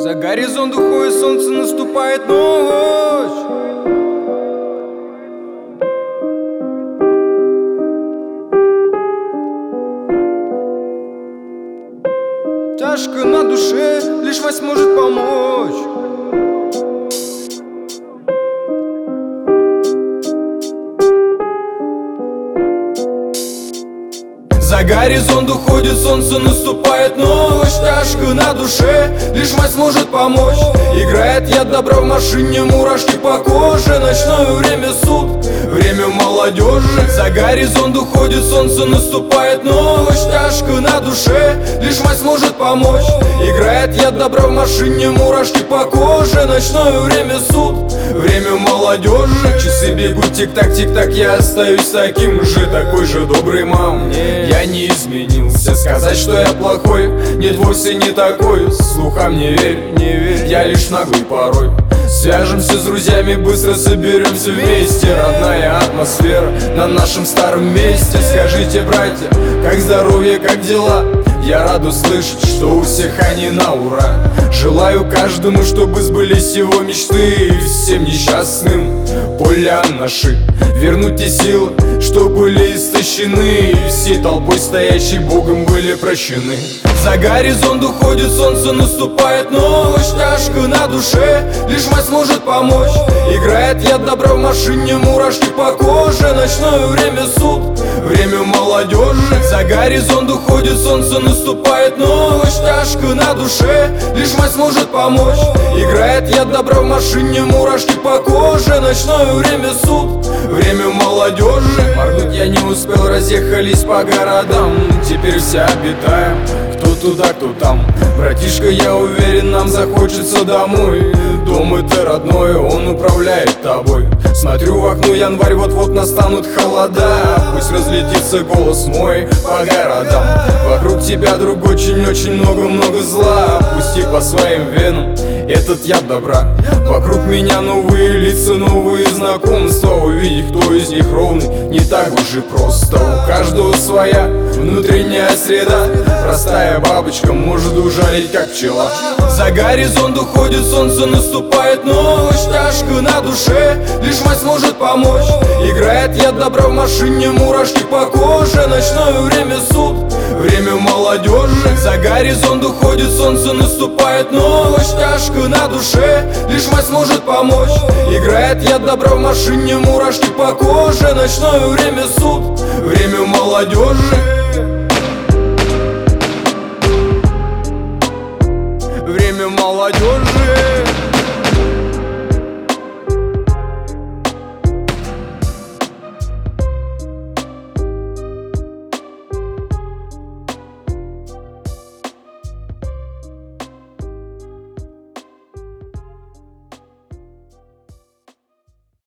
За горизонт уходит солнце, наступает ночь. Тяжко на душе, лишь мать может помочь. За горизонт уходит солнце, наступает ночь. Тяжко на душе, лишь мать сможет помочь. Играет яд добра в машине, мурашки по коже. Ночное время суд, время молодежи. За горизонт уходит солнце, наступает ночь. Тяжко на душе, лишь мать сможет помочь. Играет яд добра в машине, мурашки по коже. Ночное время суд, время молодежи. Часы бегут тик-так, тик-так, я остаюсь таким же, такой же добрый, мам. Я не изменился, сказать, что я плохой, нет, вовсе не такой. Слухам не верь, не верь, я лишь наглый порой. Свяжемся с друзьями, быстро соберемся вместе. Родная атмосфера на нашем старом месте. Скажите, братья, как здоровье, как дела? Я рад услышать, что у всех они на ура. Желаю каждому, чтобы сбылись его мечты. И всем несчастным поля наши вернуть те силы, что были истощены. И всей толпой стоящей Богом были прощены. За горизонт уходит солнце, наступает ночь. Тяжко на душе, лишь мать сможет помочь. Играет яд добра в машине, мурашки по коже. Ночное время суд, время молодежи. За горизонт уходит солнце, наступает ночь. Тяжко на душе, лишь мать сможет помочь. Играет яд добра в машине, мурашки по коже. Ночное время суд, время молодежи. Моргнуть я не успел, разъехались по городам. Теперь все обитаем, кто туда, кто там. Братишка, я уверен, нам захочется домой. Дом это родной, он управляет тобой. Смотрю в окно, январь, вот-вот настанут холода. Пусть разлетится голос мой по городам. Вокруг тебя, друг, очень-очень много-много зла. Пусти по своим венам этот яд добра. Вокруг меня новые лица, новые знакомства. Увидеть, кто из них ровный, не так уж и просто. У каждого своя внутренняя среда. Простая бабочка может ужалить, как пчела. За горизонт уходит солнце, наступает ночь. Тяжко на душе, лишь мать сможет помочь. Играет яд добра в машине, мурашки по коже. Ночное время суд, время молодежи. За горизонт уходит солнце, наступает ночь. Тяжко на душе, лишь мать сможет помочь. Играет яд добра в машине, мурашки по коже. Ночное время суд, время молодежи. Время молодежи.